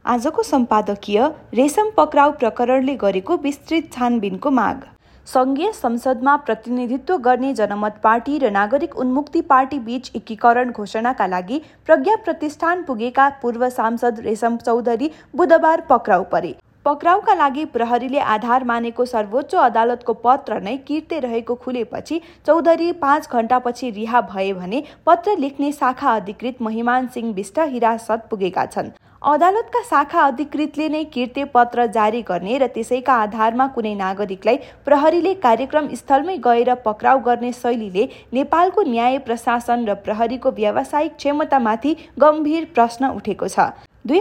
आजको सम्पादकीय रेशम पक्राउ प्रकरणले गरेको विस्तृत छानबिनको माग। संघीय संसदमा प्रतिनिधित्व गर्ने जनमत पार्टी र नागरिक उन्मुक्ति पार्टी बीच एकीकरण घोषणाका लागि प्रज्ञा प्रतिष्ठान पुगेका पूर्व सांसद रेशम चौधरी बुधबार पक्राउ परे। पक्राउका लागि प्रहरीले आधार मानेको सर्वोच्च अदालतको पत्र नै किर्ते रहेको खुलेपछि चौधरी 5 घण्टापछि रिहा भए भने पत्र लेख्ने शाखा अधिकृत महिमान सिंह बिष्ट हिरासत पुगेका छन्। अदालतका शाखा अधिकृतले नै किर्ते पत्र जारी गर्ने र त्यसैका आधारमा कुनै नागरिकलाई प्रहरीले कार्यक्रम स्थलमै गएर पक्राउ गर्ने शैलीले नेपालको न्याय प्रशासन र प्रहरीको व्यावसायिक क्षमतामाथि गम्भीर प्रश्न उठेको छ।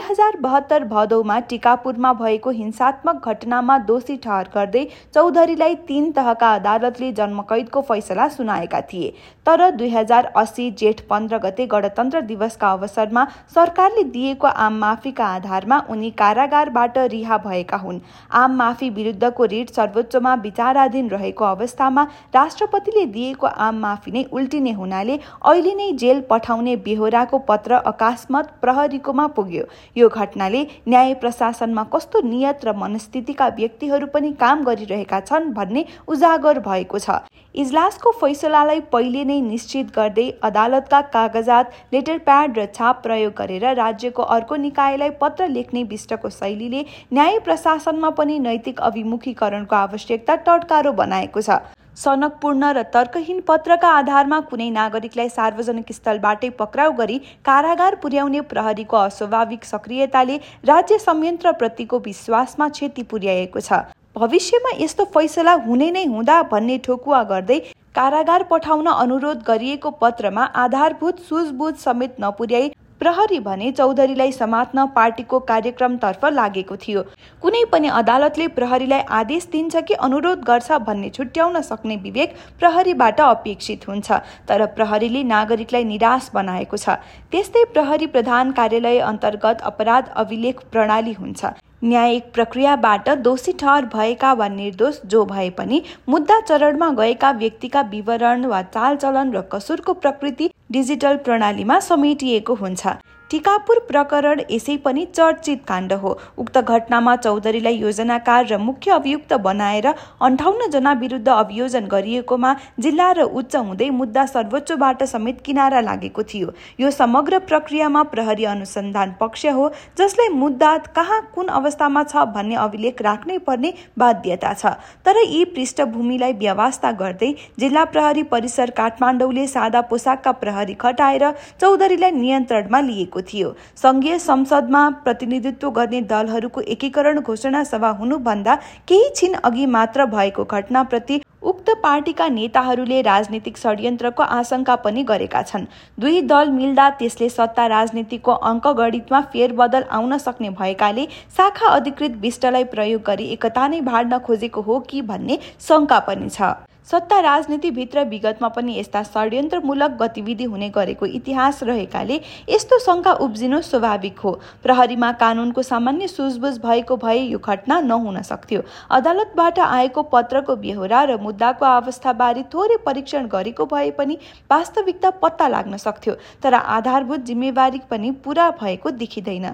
2072 भदौमा टिकापुरमा भएको हिंसात्मक घटनामा दोषी ठहर गर्दै चौधरीलाई 3 तहका अदालतले जन्मकैदको फैसला सुनाएका थिए। तर 2080 जेठ 15 गते गणतन्त्र दिवसका अवसरमा सरकारले दिएको आम माफीका आधारमा उनी कारागारबाट रिहा भएका हुन्। आम माफी विरुद्धको रिट सर्वोच्चमा विचाराधीन रहेको अवस्थामा राष्ट्रपतिले दिएको आम माफी नै उल्टिने हुनाले अहिले नै जेल पठाउने बेहोराको पत्र अकस्मात प्रहरीकोमा पुग्यो। यो घटनाले न्याय प्रशासनमा कस्तो नियत र मनस्थितिका व्यक्तिहरू पनि काम गरिरहेका छन् भन्ने उजागर भएको छ। इजलासको फैसलालाई पहिले नै निश्चित गर्दै अदालतका कागजात, लेटर प्याड र छाप प्रयोग गरेर राज्यको अर्को निकायलाई पत्र लेख्ने बिष्टको शैलीले न्याय प्रशासनमा पनि नैतिक अभिमुखीकरणको आवश्यकता टटकारो बनाएको छ। सनकपूर्ण र तर्कहीन पत्रका आधारमा कुनै नागरिकलाई सार्वजनिक स्थलबाटै पक्राउ गरी कारागार पुर्याउने प्रहरीको अस्वाभाविक सक्रियताले राज्य संयन्त्रप्रतिको विश्वासमा क्षति पुर्याएको छ। भविष्यमा यस्तो फैसला हुने नै हुँदा भन्ने ठोकुवा गर्दै कारागार पठाउन अनुरोध गरिएको पत्रमा आधारभूत सुझबुझ समेत नपुर्याई प्रहरी भने चौधरीलाई समात्न पार्टीको कार्यक्रमतर्फ लागेको थियो। कुनै पनि अदालतले प्रहरीलाई आदेश दिन्छ कि अनुरोध गर्छ भन्ने छुट्याउन सक्ने विवेक प्रहरीबाट अपेक्षित हुन्छ, तर प्रहरीले नागरिकलाई निराश बनाएको छ। त्यस्तै प्रहरी प्रधान कार्यालय अन्तर्गत अपराध अभिलेख प्रणाली हुन्छ। न्यायिक प्रक्रियाबाट दोषी ठहर भएका वा निर्दोष जो भए पनि मुद्दा चरणमा गएका व्यक्तिका विवरण वा चालचलन र कसुरको प्रकृति डिजिटल प्रणालीमा समेटिएको हुन्छ। टिकापुर प्रकरण यसै पनि चर्चित काण्ड हो। उक्त घटनामा चौधरीलाई योजनाकार र मुख्य अभियुक्त बनाएर 58 जना विरुद्ध अभियोजन गरिएकोमा जिल्ला र उच्च हुँदै मुद्दा सर्वोच्चबाट समेत किनारा लागेको थियो। यो समग्र प्रक्रियामा प्रहरी अनुसन्धान पक्ष हो जसलाई मुद्दा कहाँ कुन अवस्थामा छ भन्ने अभिलेख राख्नै पर्ने बाध्यता छ। तर यी पृष्ठभूमिलाई व्यवस्था गर्दै जिल्ला प्रहरी परिसर काठमाडौँले सादा पोसाकका प्रहरी खटाएर चौधरीलाई नियन्त्रणमा लिएको थियो। संघीय संसदमा प्रतिनिधित्व गर्ने दलहरूको एकीकरण घोषणा सभा हुनुभन्दा केही छिन अघि मात्र भएको घटनाप्रति उक्त पार्टीका नेताहरूले राजनीतिक षड्यन्त्रको आशंका पनि गरेका छन्। दुई दल मिल्दा त्यसले सत्ता राजनीतिको अङ्कगणितमा फेरबदल आउन सक्ने भएकाले शाखा अधिकृत बिष्टलाई प्रयोग गरी एकता नै भाड्न खोजेको हो कि भन्ने शङ्का पनि छ। सत्ता राजनीतिभित्र विगतमा पनि यस्ता षड्यन्त्रमूलक गतिविधि हुने गरेको इतिहास रहेकाले यस्तो शङ्का उब्जिनु स्वाभाविक हो। प्रहरीमा कानुनको सामान्य सुझबुझ भएको भए यो घटना नहुन सक्थ्यो। अदालतबाट आएको पत्रको बेहोरा र मुद्दाको अवस्थाबारे थोरै परीक्षण गरेको भए पनि वास्तविकता पत्ता लाग्न सक्थ्यो, तर आधारभूत जिम्मेवारी पनि पूरा भएको देखिँदैन।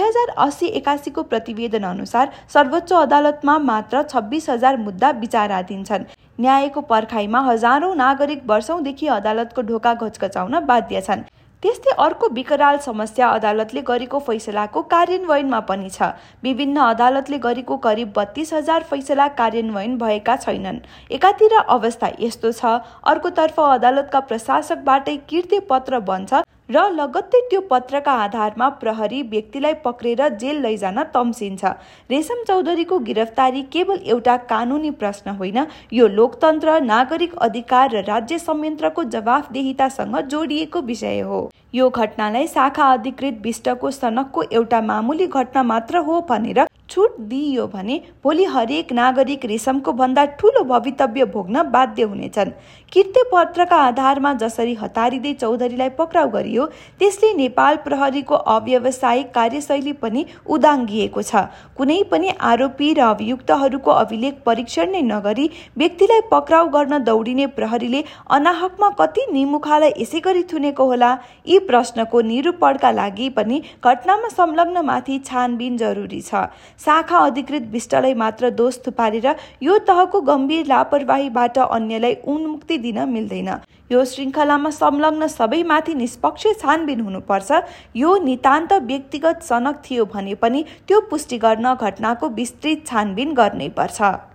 2080-81 को प्रतिवेदन अनुसार सर्वोच्च अदालतमा मात्र 26,000 मुद्दा विचाराधीन छन्। न्यायको पर्खाइमा हजारौं नागरिक वर्षौंदेखि अदालतको ढोका घचघचाउन बाध्य छन्। त्यस्तै अर्को विकराल समस्या अदालतले गरेको फैसलाको कार्यान्वयनमा पनि छ। विभिन्न अदालतले गरेको करिब 32,000 फैसला कार्यान्वयन भएका छैनन्। एकातिर अवस्था यस्तो छ, अर्कोतर्फ अदालतका प्रशासकबाटै किर्ते पत्र बन्छ र लगत्तै त्यो पत्रका आधारमा प्रहरी व्यक्तिलाई पक्रेर जेल लैजान तम्सिन्छ। रेशम चौधरीको गिरफ्तारी केवल एउटा कानुनी प्रश्न होइन, यो लोकतन्त्र, नागरिक अधिकार र राज्य संयन्त्रको जवाफदेहितासँग जोडिएको विषय हो। यो घटनालाई शाखा अधिकृत बिष्टको सनकको एउटा मामुली घटना मात्र हो भनेर छुट दिइयो भने भोलि हरेक नागरिक रेशमको भन्दा ठूलो भवितव्य भोग्न बाध्य हुनेछन्। कृत्य पत्रका आधारमा जसरी हतारिँदै चौधरीलाई पक्राउ गरियो त्यसले नेपाल प्रहरीको अव्यावसायिक कार्यशैली पनि उदाङ्गिएको छ। कुनै पनि आरोपी र अभियुक्तहरूको अभिलेख परीक्षण नै नगरी व्यक्तिलाई पक्राउ गर्न दौडिने प्रहरीले अनाहकमा कति निमुखालाई यसै गरी थुनेको होला? यी प्रश्नको निरूपणका लागि पनि घटनामा संलग्नमाथि छानबिन जरुरी छ। शाखा अधिकृत विष्टलाई मात्र दोष थुपारेर यो तहको गम्भीर लापरवाहीबाट अन्यलाई उन्मुक्ति दिन मिल्दैन। यो श्रृङ्खलामा संलग्न सबैमाथि निष्पक्ष छानबिन हुनुपर्छ। यो नितान्त व्यक्तिगत सनक थियो भने पनि त्यो पुष्टि गर्न घटनाको विस्तृत छानबिन गर्नै पर्छ।